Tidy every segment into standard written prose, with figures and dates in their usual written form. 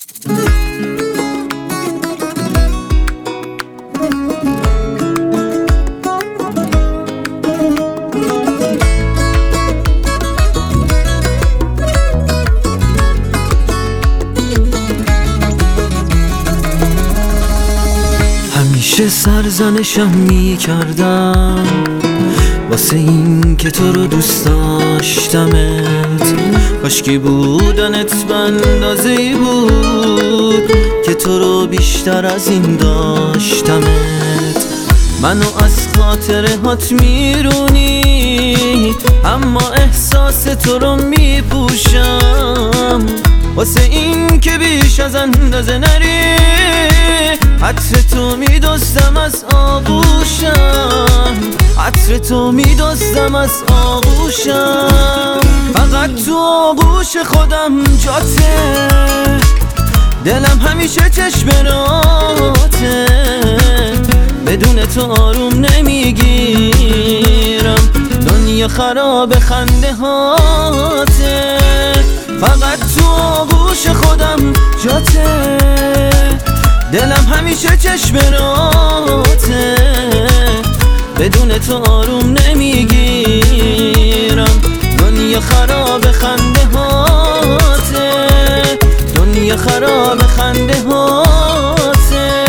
همیشه سرزنشم میکردم واسه این که تو رو دوست داشتمت. کاشکی بودنت به اندازه‌ای بود که تو رو بیشتر از این داشتمت. منو از خاطرهات میرونی اما احساس تو رو میپوشم واسه این که بیش از اندازه نری. عطر تو میدوزم از آغوشم، عطر تو میدوزم از آغوشم. فقط تو آغوش خودم جاته، دلم همیشه چشم راته. بدون تو آروم نمیگیرم، دنیا خراب خنده هاته. فقط تو آغوش خودم جاته، دلم همیشه چشم راته. بدون تو آروم نمیگیرم، دنیا خراب خنده هاته. دنیا خراب خنده هاته.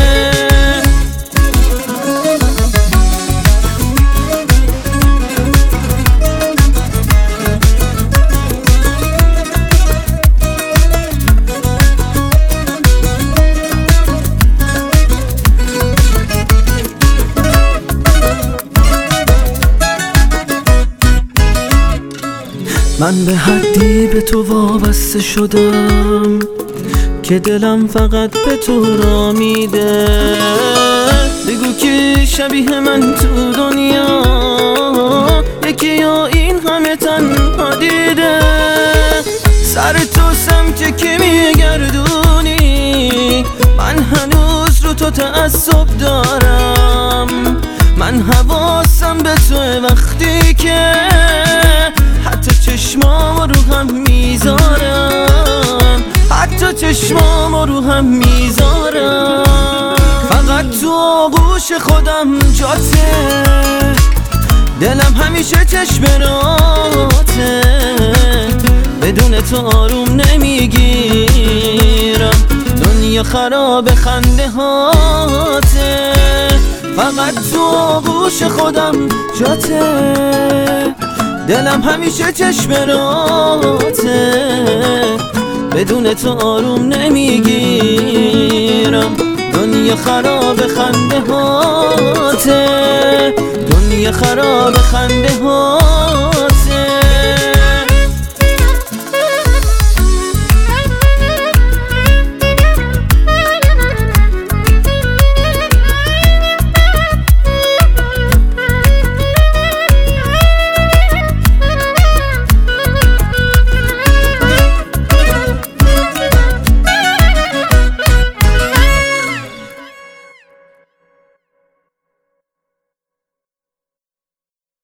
من به حدی به تو وابسته شدم که دلم فقط به تو را میده. بگو که شبیه من تو دنیا یکی یا این همه تنها دیده. سر تو سمت که میگردونی، من هنوز رو تو تعصب دارم. من حواسم به تو وقتی که حتی چشمام رو هم میذارم، حتی چشمام رو هم میذارم. فقط تو آغوش خودم جاته، دلم همیشه چشم راته. بدون تو آروم نمیگیرم، دنیا خراب خنده هاته. فقط تو آغوش خودم جاته، دلم همیشه چشم راته. بدون تو آروم نمیگیرم، دنیا خراب خنده هاته. دنیا خراب خنده هاته.